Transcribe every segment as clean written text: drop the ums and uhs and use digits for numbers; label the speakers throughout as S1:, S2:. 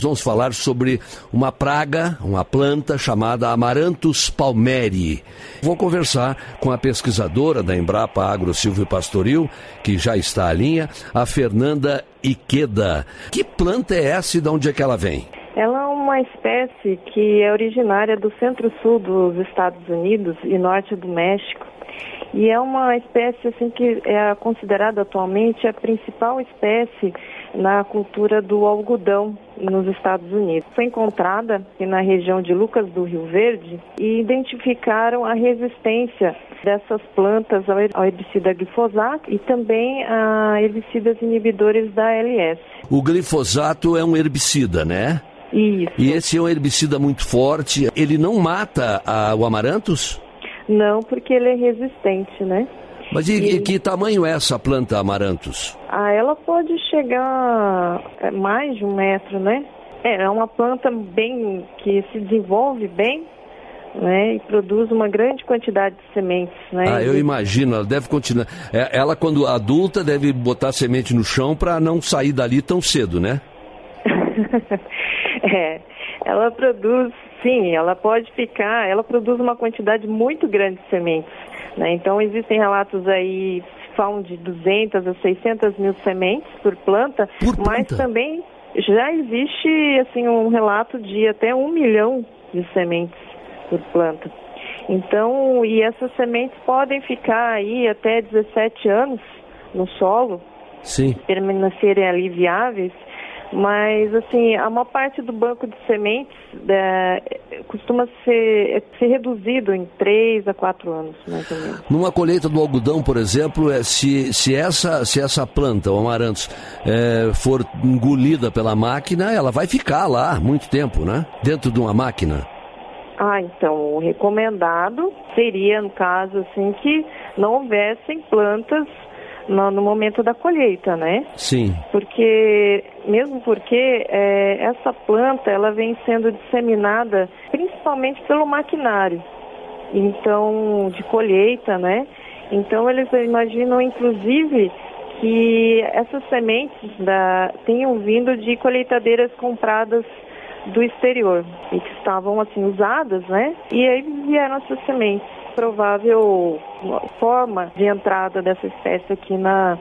S1: Vamos falar sobre uma praga, uma planta chamada Amaranthus palmeri. Vou conversar com a pesquisadora da Embrapa Agro Silvio Pastoril, que já está à linha, a Fernanda Ikeda. Que planta é essa e de onde é que ela vem?
S2: Ela é uma espécie que é originária do centro-sul dos Estados Unidos e norte do México. E é uma espécie assim, que é considerada atualmente a principal espécie na cultura do algodão nos Estados Unidos. Foi encontrada aqui na região de Lucas do Rio Verde e identificaram a resistência dessas plantas ao herbicida glifosato e também a herbicidas inibidores da ALS.
S1: O glifosato é um herbicida, né?
S2: Isso.
S1: E esse é um herbicida muito forte. Ele não mata o Amaranthus?
S2: Não, porque ele é resistente, né?
S1: Mas e que tamanho é essa planta Amaranthus?
S2: Ela pode chegar a mais de 1 metro, né? É uma planta bem que se desenvolve bem, né? E produz uma grande quantidade de sementes, né?
S1: Eu imagino, ela deve continuar. Ela, quando adulta, deve botar semente no chão para não sair dali tão cedo, né?
S2: Ela produz, sim, ela produz uma quantidade muito grande de sementes, né? Então existem relatos aí, falam de 200 a 600 mil sementes por planta, mas também já existe assim um relato de até 1 milhão de sementes por planta. Então, e essas sementes podem ficar aí até 17 anos no solo,
S1: sim,
S2: permanecerem ali viáveis. Mas, assim, a maior parte do banco de sementes costuma ser reduzido em 3 a 4 anos, mais ou menos.
S1: Numa colheita do algodão, por exemplo, se essa planta, o Amaranthus, for engolida pela máquina, ela vai ficar lá muito tempo, né? Dentro de uma máquina.
S2: Então, o recomendado seria, no caso, assim, que não houvessem plantas no momento da colheita, né?
S1: Sim.
S2: Porque essa planta, ela vem sendo disseminada principalmente pelo maquinário, então, de colheita, né? Então, eles imaginam, inclusive, que essas sementes tenham vindo de colheitadeiras compradas do exterior e que estavam, assim, usadas, né? E aí vieram essas sementes. Provável forma de entrada dessa espécie aqui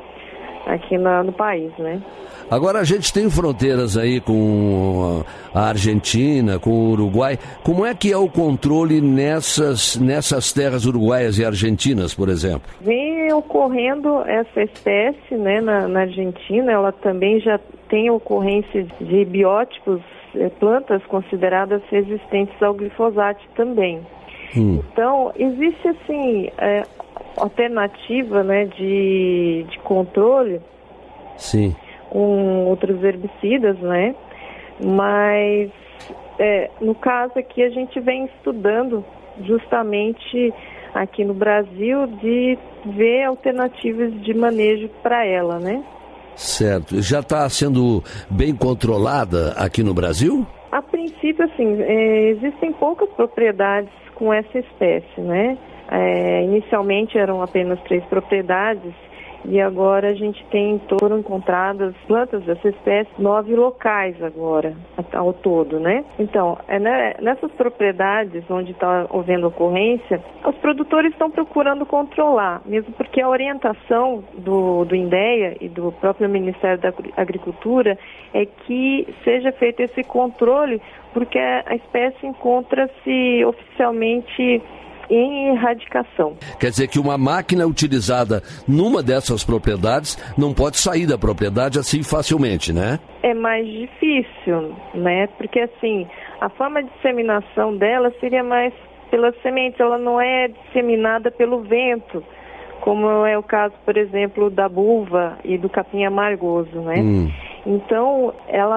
S2: no país, né?
S1: Agora a gente tem fronteiras aí com a Argentina, com o Uruguai. Como é que é o controle nessas terras uruguaias e argentinas, por exemplo? Vem
S2: ocorrendo essa espécie, né, na Argentina. Ela também já tem ocorrência de biótipos, plantas consideradas resistentes ao glifosato também. Então, existe, assim, alternativa, né, de controle.
S1: Sim.
S2: Com outros herbicidas, né? Mas, no caso aqui, a gente vem estudando justamente aqui no Brasil de ver alternativas de manejo para ela, né?
S1: Certo. Já está sendo bem controlada aqui no Brasil?
S2: A princípio, assim, existem poucas propriedades com essa espécie, né? Inicialmente eram apenas 3 propriedades e agora a gente foram encontradas plantas dessa espécie 9 locais agora, ao todo, né? Então, nessas propriedades onde está havendo ocorrência, os produtores estão procurando controlar, mesmo porque a orientação do INDEA e do próprio Ministério da Agricultura é que seja feito esse controle, porque a espécie encontra-se oficialmente em erradicação.
S1: Quer dizer que uma máquina utilizada numa dessas propriedades não pode sair da propriedade assim facilmente, né?
S2: É mais difícil, né? Porque assim, a forma de disseminação dela seria mais pelas sementes, ela não é disseminada pelo vento, como é o caso, por exemplo, da buva e do capim amargoso, né? Então,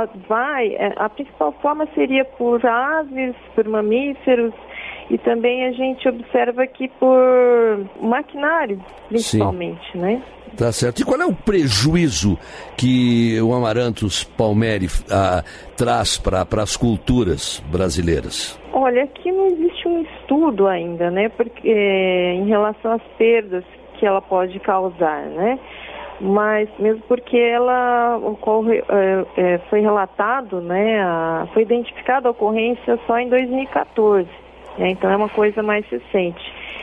S2: a principal forma seria por aves, por mamíferos, e também a gente observa aqui por maquinário, principalmente, sim, né?
S1: Tá certo. E qual é o prejuízo que o Amaranthus palmeri traz para as culturas brasileiras?
S2: Olha, aqui não existe um estudo ainda, né? Porque em relação às perdas que ela pode causar, né? mas mesmo porque ela foi relatado, né, foi identificada a ocorrência só em 2014, né, então é uma coisa mais recente.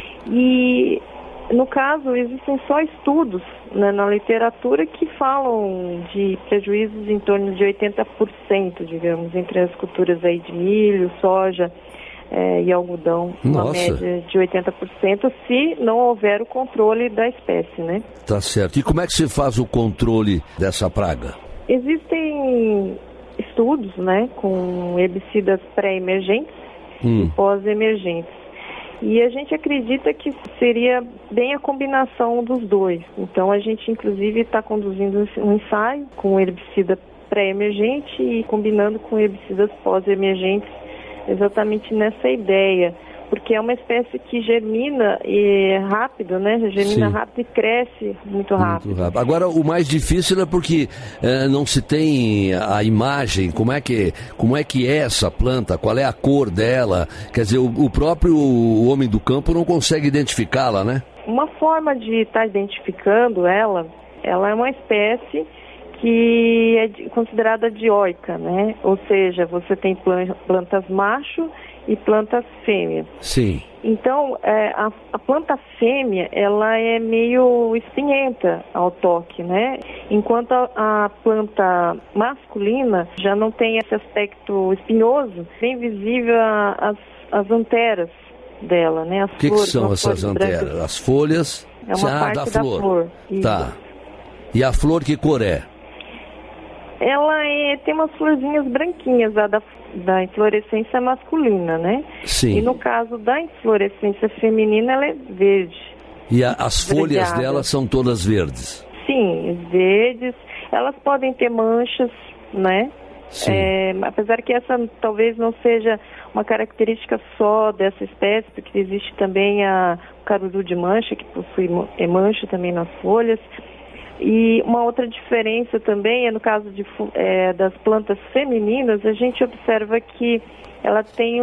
S2: E, no caso, existem só estudos, né, na literatura que falam de prejuízos em torno de 80%, digamos, entre as culturas aí de milho, soja e algodão, uma média de 80%, se não houver o controle da espécie, né?
S1: Tá certo. E como é que se faz o controle dessa praga?
S2: Existem estudos, né, com herbicidas pré-emergentes e pós-emergentes. E a gente acredita que seria bem a combinação dos dois. Então, a gente, inclusive, está conduzindo um ensaio com herbicida pré-emergente e combinando com herbicidas pós-emergentes, exatamente nessa ideia, porque é uma espécie que germina rápido, né? Germina rápido e cresce muito rápido.
S1: Agora, o mais difícil é porque não se tem a imagem, como é que é essa planta, qual é a cor dela, quer dizer, o próprio homem do campo não consegue identificá-la, né?
S2: Uma forma de estar identificando ela é uma espécie que é considerada dioica, né? Ou seja, você tem plantas macho e plantas fêmea.
S1: Sim.
S2: Então, a planta fêmea, ela é meio espinhenta ao toque, né? Enquanto a planta masculina já não tem esse aspecto espinhoso, bem visível as anteras dela, né?
S1: O que são essas anteras?
S2: Brancas.
S1: As folhas?
S2: É uma parte da flor.
S1: Tá. E a flor que cor é?
S2: Ela tem umas florzinhas branquinhas, a da inflorescência masculina, né?
S1: Sim.
S2: E no caso da inflorescência feminina, ela é verde.
S1: E as folhas dela são todas verdes?
S2: Sim, verdes. Elas podem ter manchas, né?
S1: Sim.
S2: Apesar que essa talvez não seja uma característica só dessa espécie, porque existe também o caruru de mancha, que possui mancha também nas folhas. E uma outra diferença também é no caso das plantas femininas, a gente observa que ela tem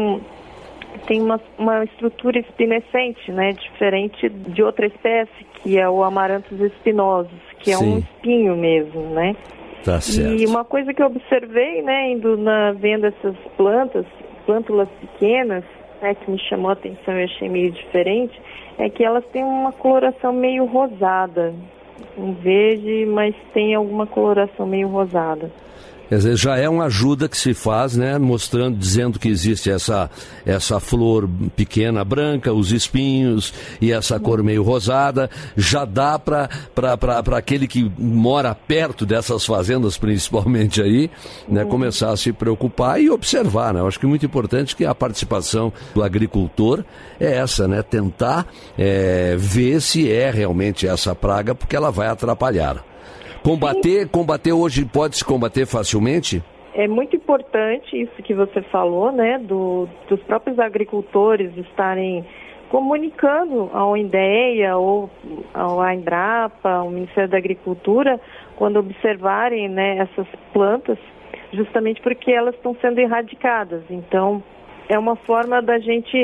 S2: uma estrutura espinescente, né, diferente de outra espécie, que é o Amaranthus espinosus, que é um espinho mesmo, né?
S1: Tá certo.
S2: E uma coisa que eu observei, né, vendo essas plântulas pequenas, né, que me chamou a atenção e achei meio diferente, é que elas têm uma coloração meio rosada. Um verde, mas tem alguma coloração meio rosada.
S1: Quer dizer, já é uma ajuda que se faz, né, dizendo que existe essa flor pequena branca, os espinhos e essa cor meio rosada. Já dá para aquele que mora perto dessas fazendas, principalmente aí, né, começar a se preocupar e observar, né? Eu acho que é muito importante que a participação do agricultor é essa, né, tentar ver se é realmente essa praga, porque ela vai atrapalhar. Combater hoje pode-se combater facilmente?
S2: É muito importante isso que você falou, né, dos próprios agricultores estarem comunicando ao INDEA ou ao Embrapa, ao Ministério da Agricultura, quando observarem, né, essas plantas, justamente porque elas estão sendo erradicadas. Então, é uma forma da gente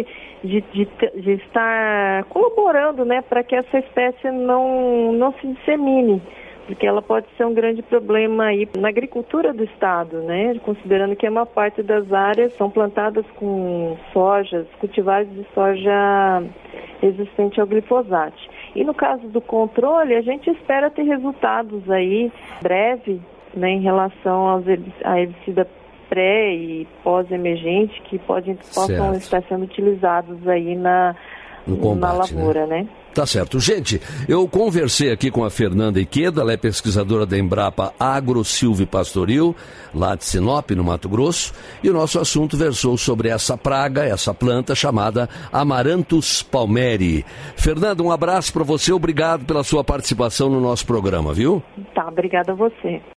S2: de estar colaborando, né, para que essa espécie não se dissemine, porque ela pode ser um grande problema aí na agricultura do estado, né? Considerando que a maior parte das áreas são plantadas com cultivares de soja resistente ao glifosato. E no caso do controle, a gente espera ter resultados aí breve, né, em relação a herbicida pré e pós-emergente que possam estar sendo utilizados aí na lavoura, né?
S1: Tá certo. Gente, eu conversei aqui com a Fernanda Ikeda, ela é pesquisadora da Embrapa Agro Silvipastoril, lá de Sinop, no Mato Grosso, e o nosso assunto versou sobre essa praga, essa planta chamada Amaranthus palmeri. Fernanda, um abraço para você, obrigado pela sua participação no nosso programa, viu?
S2: Tá, obrigada a você.